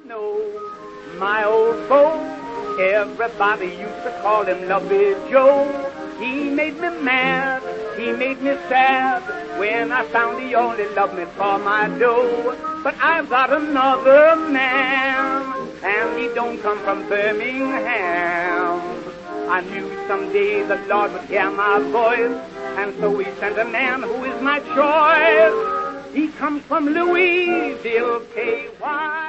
know my old beau, everybody used to call him Lovey Joe. He made me mad, he made me sad, when I found he only loved me for my dough. But I've got another man, and he don't come from Birmingham. I knew someday the Lord would hear my voice, and so he sent a man who is my choice. He comes from Louisville, KY.